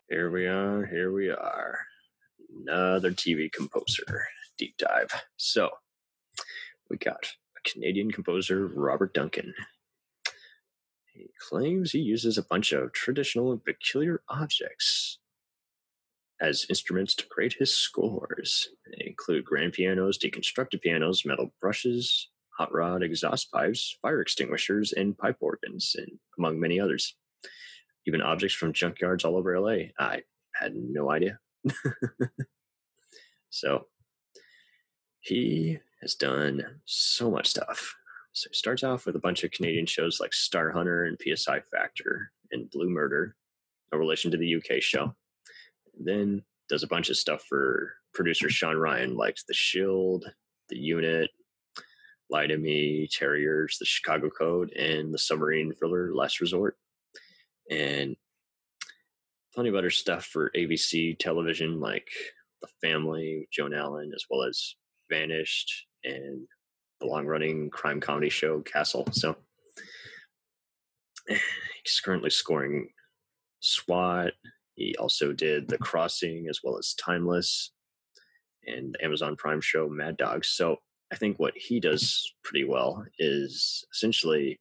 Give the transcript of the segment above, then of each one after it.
Here we are. Another TV composer deep dive. So, we got a Canadian composer, Robert Duncan. He claims he uses a bunch of traditional and peculiar objects as instruments to create his scores. They include grand pianos, deconstructed pianos, metal brushes, hot rod exhaust pipes, fire extinguishers, and pipe organs, and among many others. Even objects from junkyards all over LA. I had no idea. So he has done so much stuff. So he starts off with a bunch of Canadian shows like Star Hunter and PSI Factor and Blue Murder, a relation to the UK show. And then does a bunch of stuff for producer Sean Ryan, like The Shield, The Unit, Lie to Me, Terriers, The Chicago Code, and the submarine thriller Last Resort. And plenty of other stuff for ABC television, like The Family with Joan Allen, as well as Vanished and the long-running crime comedy show Castle. So he's currently scoring SWAT. He also did The Crossing, as well as Timeless, and the Amazon Prime show Mad Dogs. So I think what he does pretty well is essentially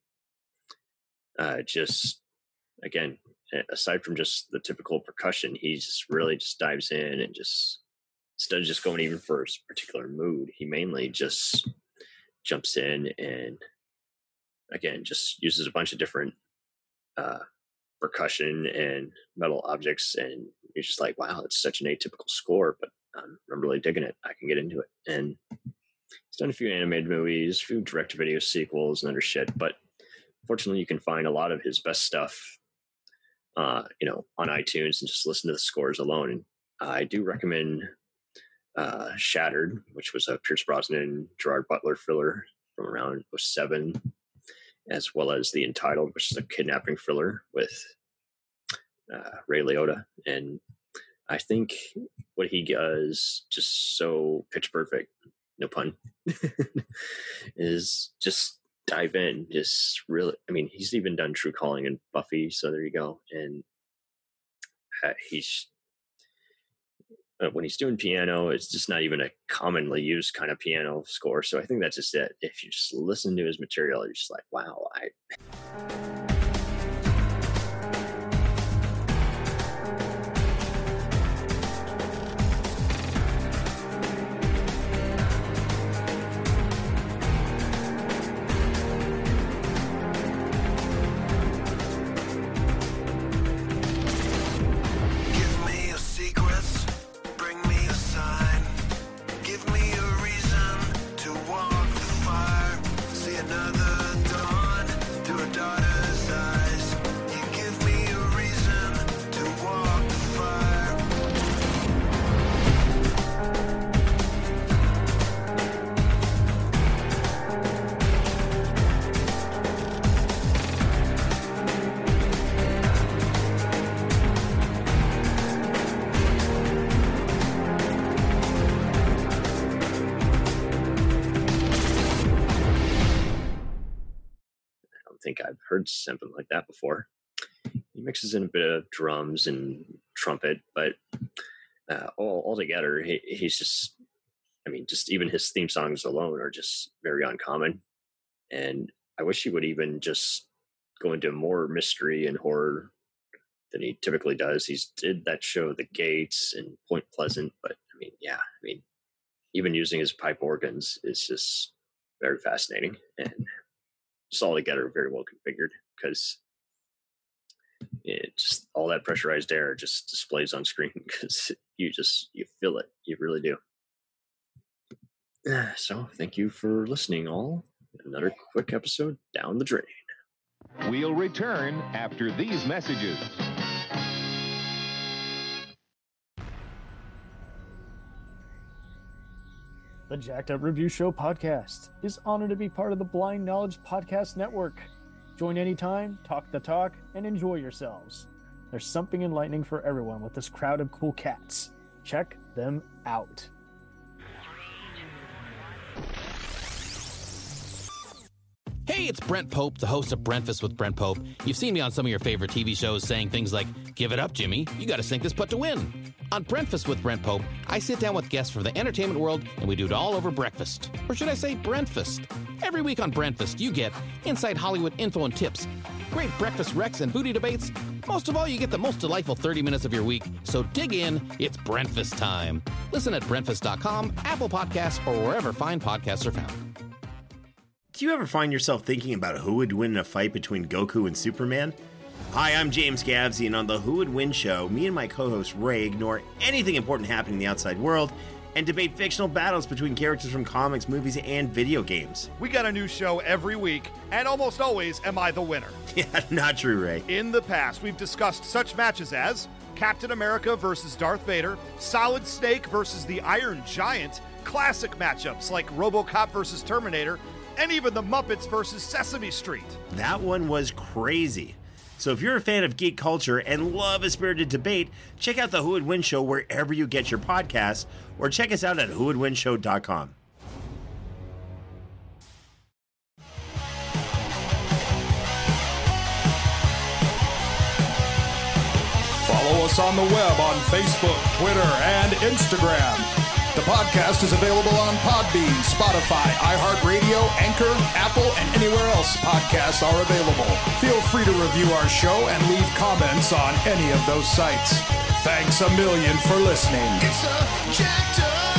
just, again, aside from just the typical percussion, he just really just dives in and just, instead of just going even for a particular mood, he mainly just jumps in and, again, just uses a bunch of different percussion and metal objects, and you're just like, wow, it's such an atypical score, but I'm really digging it. I can get into it. And he's done a few animated movies, a few direct-to-video sequels and other shit, but fortunately you can find a lot of his best stuff on iTunes and just listen to the scores alone. And I do recommend Shattered, which was a Pierce Brosnan, Gerard Butler thriller from around 2007, as well as The Entitled, which is a kidnapping thriller with Ray Liotta. And I think what he does, just so pitch perfect, no pun, is just dive in, just really, I mean, he's even done True Calling and Buffy, so there you go. And he's when he's doing piano, it's just not even a commonly used kind of piano score. So I think that's just it. If you just listen to his material, you're just like, wow, think I've heard something like that before. He mixes in a bit of drums and trumpet, but all together, he's just, I mean, just even his theme songs alone are just very uncommon. And I wish he would even just go into more mystery and horror than he typically does. He's did that show The Gates and Point Pleasant, but I mean, even using his pipe organs is just very fascinating, and just all together very well configured, because it just, all that pressurized air just displays on screen because you feel it. You really do. So thank you for listening, all. Another quick episode down the drain. We'll return after these messages. The Jacked Up Review Show podcast is honored to be part of the Blind Knowledge Podcast Network. Join anytime, talk the talk, and enjoy yourselves. There's something enlightening for everyone with this crowd of cool cats. Check them out. Hey, it's Brent Pope, the host of Breakfast with Brent Pope. You've seen me on some of your favorite TV shows saying things like, "Give it up, Jimmy. You got to sink this putt to win." On Breakfast with Brent Pope, I sit down with guests from the entertainment world, and we do it all over breakfast. Or should I say Brentfast? Every week on Brentfast, you get inside Hollywood info and tips, great breakfast recs and booty debates. Most of all, you get the most delightful 30 minutes of your week. So dig in. It's Brentfast time. Listen at Brentfast.com, Apple Podcasts, or wherever fine podcasts are found. Do you ever find yourself thinking about who would win in a fight between Goku and Superman? Hi, I'm James Gavsey, and on the Who Would Win show, me and my co-host Ray ignore anything important happening in the outside world and debate fictional battles between characters from comics, movies, and video games. We got a new show every week, and almost always am I the winner. Yeah, not true, Ray. In the past, we've discussed such matches as Captain America versus Darth Vader, Solid Snake versus the Iron Giant, classic matchups like RoboCop versus Terminator, and even the Muppets versus Sesame Street. That one was crazy. So if you're a fan of geek culture and love a spirited debate, check out the Who Would Win show wherever you get your podcasts, or check us out at whowouldwinshow.com. Follow us on the web on Facebook, Twitter, and Instagram. The podcast is available on Podbean, Spotify, iHeartRadio, Anchor, Apple, and anywhere else podcasts are available. Feel free to review our show and leave comments on any of those sites. Thanks a million for listening. It's a jacked up